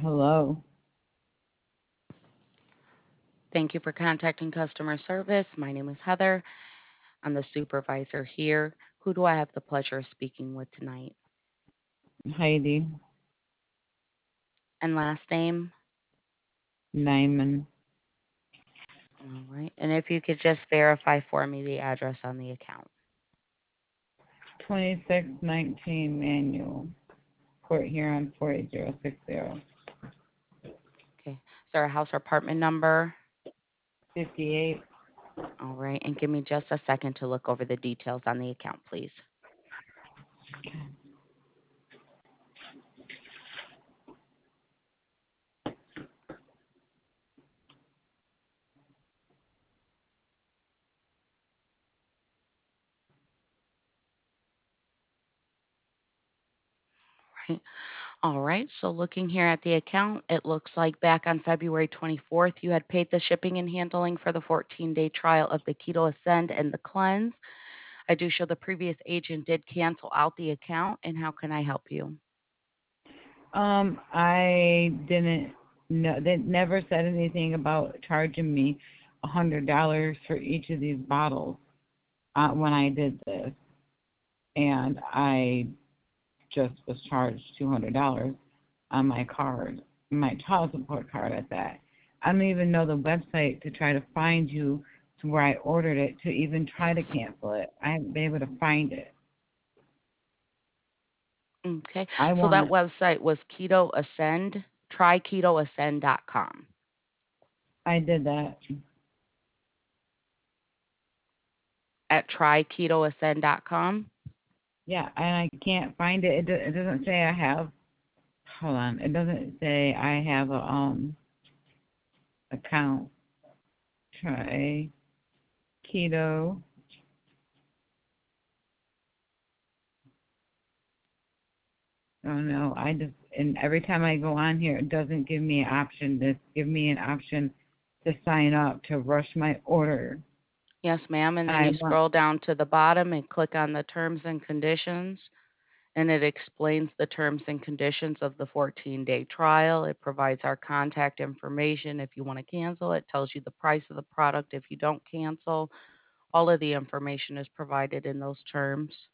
Hello. Thank you for contacting customer service. My name is Heather. I'm the supervisor here. Who do I have the pleasure of speaking with tonight? Heidi And last name? Nyman, All right. And if you could just verify for me the address on the account. 2619 Manual, Port Huron 48060. Okay. Is there a house or apartment number? 58. All right. And give me just a second to look over the details on the account, please. Right. All right. So looking here at the account, it looks like back on February 24th, you had paid the shipping and handling for the 14-day trial of the Keto Ascend and the Cleanse. I do show the previous agent did cancel out the account, and how can I help you? I didn't know, they never said anything about charging me $100 for each of these bottles when I did this. And I just was charged $200 on my card, my child support card at that. I don't even know the website to try to find you to where I ordered it to even try to cancel it. I haven't been able to find it. Okay. I So that want, website was Keto Ascend, tryketoascend.com. I did that. At tryketoascend.com. Yeah, and I can't find it. It doesn't say I have. Hold on. It doesn't say I have a account. Try keto. Oh no, I just and every time I go on here, it doesn't give me an option. This give me an option to sign up to rush my order. Yes, ma'am. And then I you want. scroll down to the bottom and click on the terms and conditions, and it explains the terms and conditions of the 14-day trial. It provides our contact information if you want to cancel. It tells you the price of the product if you don't cancel. All of the information is provided in those terms.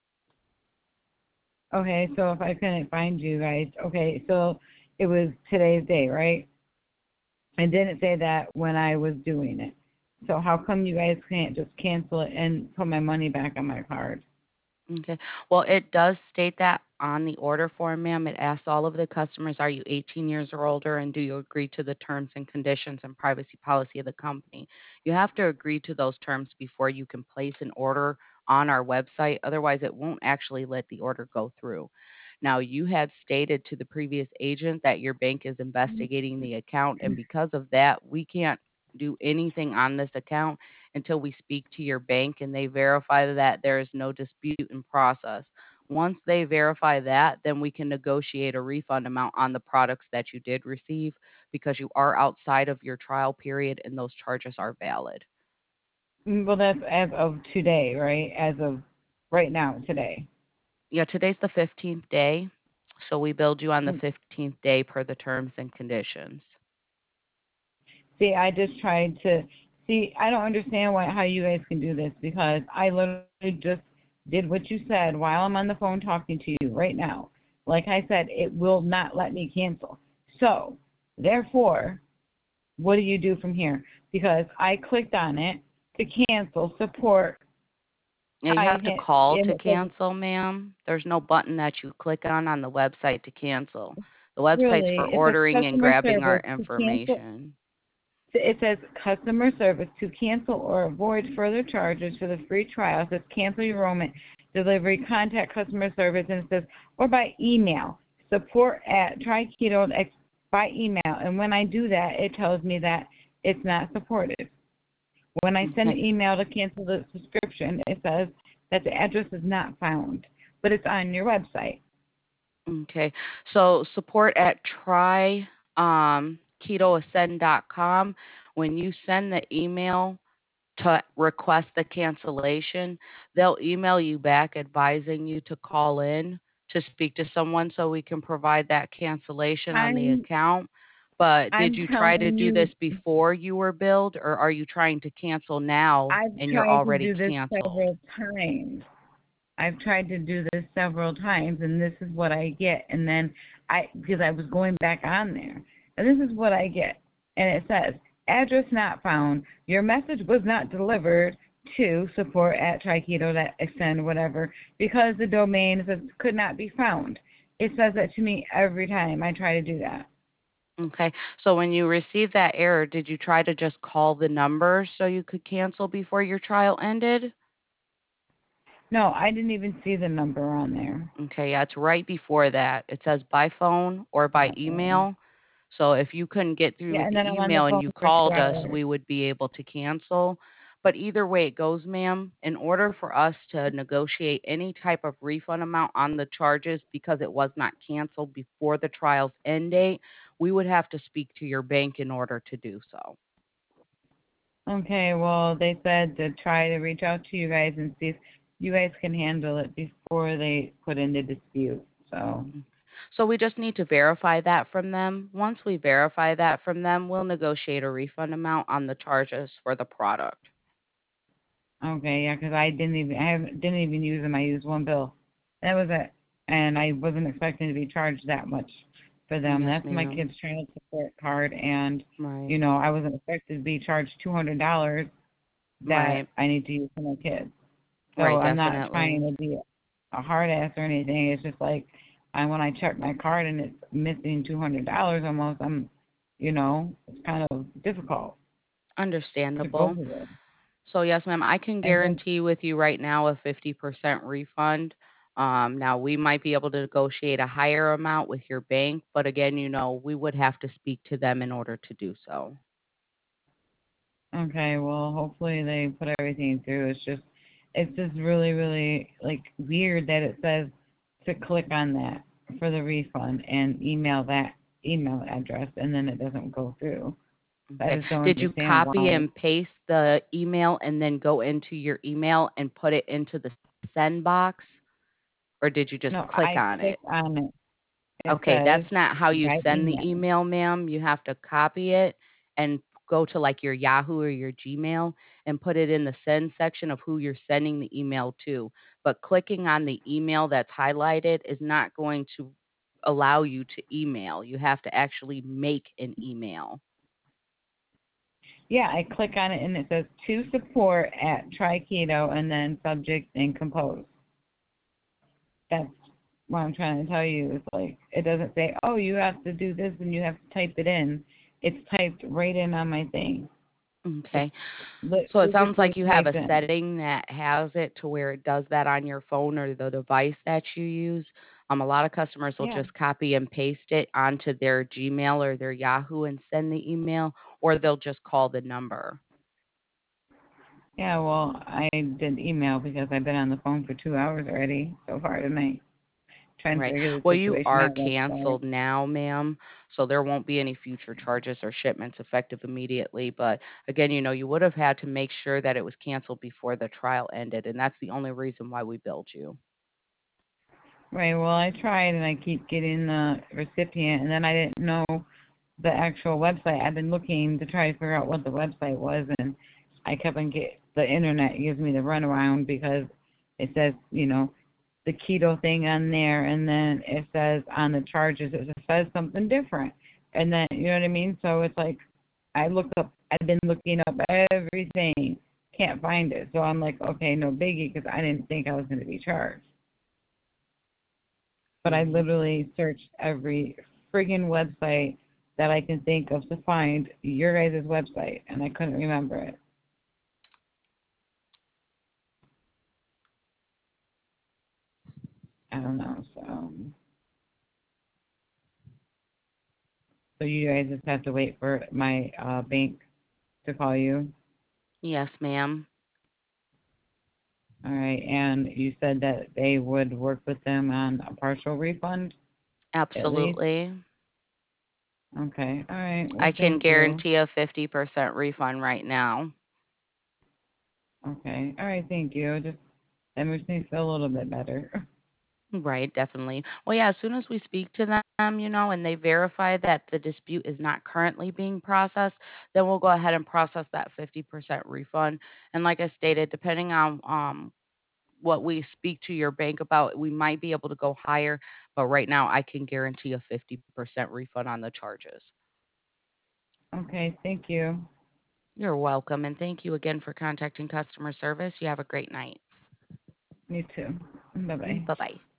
Okay, so if I couldn't find you guys, okay, so it was today's day, right? I didn't say that when I was doing it. So how come you guys can't just cancel it and put my money back on my card? Okay. Well, it does state that on the order form, ma'am. It asks all of the customers, are you 18 years or older, and do you agree to the terms and conditions and privacy policy of the company? You have to agree to those terms before you can place an order on our website. Otherwise, it won't actually let the order go through. Now, you had stated to the previous agent that your bank is investigating the account, and because of that, we can't do anything on this account until we speak to your bank and they verify that there is no dispute in process. Once they verify that, then we can negotiate a refund amount on the products that you did receive because you are outside of your trial period and those charges are valid. Well, that's as of today, right? As of right now, today. Yeah, today's the 15th day. So we billed you on the 15th day per the terms and conditions. See, I just tried to see. I don't understand why how you guys can do this because I literally just did what you said while I'm on the phone talking to you right now. Like I said, it will not let me cancel. So, therefore, what do you do from here? Because I clicked on it to cancel support. Yeah, you I have to hit call and to it says cancel, ma'am. There's no button that you click on the website to cancel. The website's for really it says ordering and customer grabbing our service to cancel. information. It says customer service to cancel or avoid further charges for the free trial. It says cancel your enrollment, delivery, contact customer service, and it says or by email support at TriKeto by email. And when I do that, it tells me that it's not supported. When I send an Okay. email to cancel the subscription, it says that the address is not found, but it's on your website. Okay. So support at ketoascend.com. When you send the email to request the cancellation, they'll email you back advising you to call in to speak to someone so we can provide that cancellation on the I'm account. But did I'm you try to telling do you, this before you were billed, or are you trying to cancel now I've and you're tried to already do this canceled? several times. I've tried to do this several times, and this is what I get. And then because I was going back on there, and this is what I get. And it says, address not found. Your message was not delivered to support at Triketo.extend, whatever, because the domain says could not be found. It says that to me every time I try to do that. Okay. So when you received that error, did you try to just call the number so you could cancel before your trial ended? No, I didn't even see the number on there. Okay, yeah, it's right before that. It says by phone or by Uh-oh. email. So if you couldn't get through Yeah, with and the then I'm on the email and phone you for two called us, hours. we would be able to cancel. But either way it goes, ma'am, in order for us to negotiate any type of refund amount on the charges because it was not canceled before the trial's end date, we would have to speak to your bank in order to do so. Okay, well, they said to try to reach out to you guys and see if you guys can handle it before they put in the dispute. So, Mm. So we just need to verify that from them. Once we verify that from them, we'll negotiate a refund amount on the charges for the product. okay, yeah, 'cause didn't even use them. I used one bill. That was it, and I wasn't expecting to be charged that much for them. Yes, That's my ma'am. kid's child support card, and Right. I wasn't expected to be charged $200 that Right. I need to use for my kids. So Right, I'm not trying definitely. to be a hard ass or anything. It's just like when I check my card and it's missing $200 almost, it's kind of difficult to go Understandable. through it. So yes, ma'am, I can And then guarantee with you right now a 50% refund. Now we might be able to negotiate a higher amount with your bank, but again, we would have to speak to them in order to do so. okay, well, hopefully they put everything through. It's just really really like weird that it says to click on that for the refund and email that email address and then it doesn't go through. I Okay. just don't Did you understand copy why. and paste the email and then go into your email and put it into the send box, or did you just No, click I on click it? on it. It Okay, says that's not how you by send the email. email, ma'am. You have to copy it and go to like your Yahoo or your Gmail and put it in the send section of who you're sending the email to. But clicking on the email that's highlighted is not going to allow you to email. You have to actually make an email. Yeah, I click on it and it says to support at Try Keto and then subject and compose. That's what I'm trying to tell you. It's like it doesn't say, oh, you have to do this and you have to type it in. It's typed right in on my thing. It's Okay. So it sounds physically like you have typed a in. setting that has it to where it does that on your phone or the device that you use. A lot of customers will Yeah. just copy and paste it onto their Gmail or their Yahoo and send the email, or they'll just call the number. Yeah, well, I did email because I've been on the phone for 2 hours already so far tonight trying to Right. figure the Well, you situation are out. That's why. canceled now, ma'am, so there won't be any future charges or shipments effective immediately. But again, you would have had to make sure that it was canceled before the trial ended, and that's the only reason why we billed you. Right, well, I tried and I keep getting the recipient and then I didn't know the actual website. I've been looking to try to figure out what the website was, and I kept on get the internet gives me the runaround because it says the keto thing on there, and then it says on the charges it says something different, and then you know what I mean. So it's like I've been looking up everything, can't find it. So I'm like, okay, no biggie, because I didn't think I was going to be charged. But I Mhm. literally searched every friggin' website that I can think of to find your guys' website, and I couldn't remember it. I don't know. So you guys just have to wait for my bank to call you. Yes, ma'am. All right, and you said that they would work with them on a partial refund at least. Absolutely. Okay. All right. I Well, can thank you. guarantee a 50% refund right now. Okay. All right. Thank you. Just that makes me feel a little bit better. Right, definitely. Well, yeah, as soon as we speak to them, and they verify that the dispute is not currently being processed, then we'll go ahead and process that 50% refund. And like I stated, depending on what we speak to your bank about, we might be able to go higher, but right now I can guarantee a 50% refund on the charges. Okay, thank you. You're welcome, and thank you again for contacting customer service. You have a great night. You too. Bye bye. Bye bye.